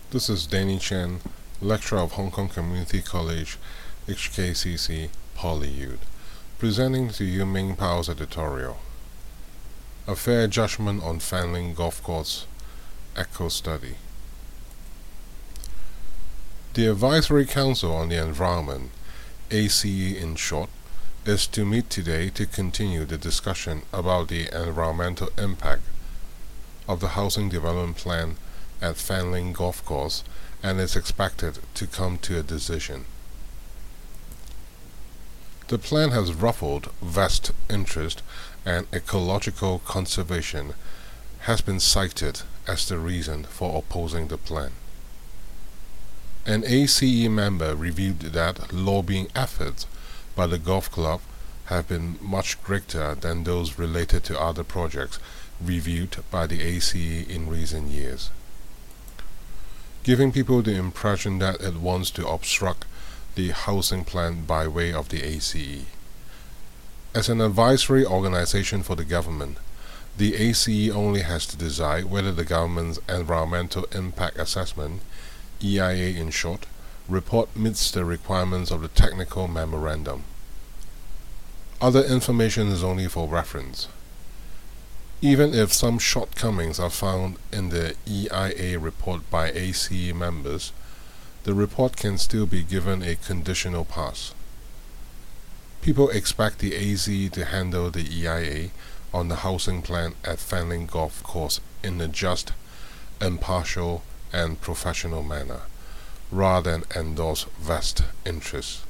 This is Danny Chen, lecturer of Hong Kong Community College, HKCC, Polyud, presenting to you Ming Pao's editorial. A Fair Judgment on Fanling Golf Course, Echo Study. The Advisory Council on the Environment, ACE in short, is to meet today to continue the discussion about the environmental impact of the housing development plan at Fanling Golf Course and is expected to come to a decision. The plan has ruffled vast interest, and ecological conservation has been cited as the reason for opposing the plan. An ACE member reviewed that lobbying efforts by the golf club have been much greater than those related to other projects reviewed by the ACE in recent years, giving people the impression that it wants to obstruct the housing plan by way of the ACE. As an advisory organization for the government, the ACE only has to decide whether the government's Environmental Impact Assessment, EIA in short, report meets the requirements of the technical memorandum. Other information is only for reference. Even if some shortcomings are found in the EIA report by ACE members, the report can still be given a conditional pass. People expect the ACE to handle the EIA on the housing plan at Fanling Golf Course in a just, impartial, and professional manner, rather than endorse vast interests.